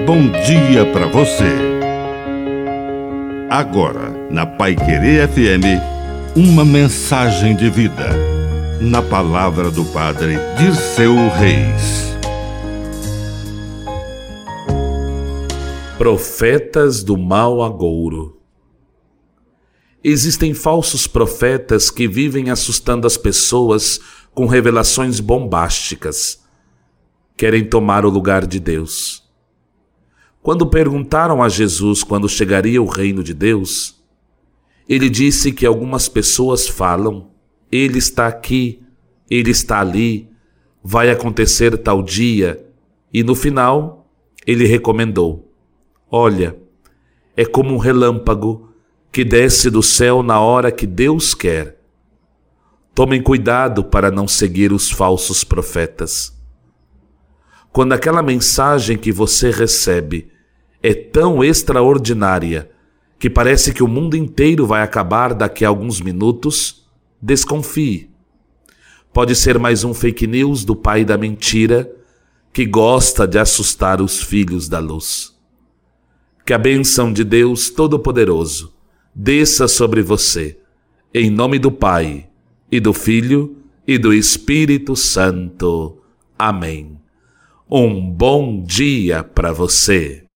bom dia para você. Agora, na Paiquerê FM, uma mensagem de vida. Na palavra do Padre Dirceu Reis. Profetas do mau agouro. Existem falsos profetas que vivem assustando as pessoas com revelações bombásticas. Querem tomar o lugar de Deus. Quando perguntaram a Jesus quando chegaria o reino de Deus, ele disse que algumas pessoas falam: Ele está aqui, Ele está ali, vai acontecer tal dia, e no final ele recomendou: olha, é como um relâmpago que desce do céu na hora que Deus quer. Tomem cuidado para não seguir os falsos profetas. Quando aquela mensagem que você recebe é tão extraordinária que parece que o mundo inteiro vai acabar daqui a alguns minutos, desconfie. Pode ser mais um fake news do pai da mentira que gosta de assustar os filhos da luz. Que a bênção de Deus Todo-Poderoso desça sobre você, em nome do Pai, e do Filho, e do Espírito Santo. Amém. Um bom dia para você.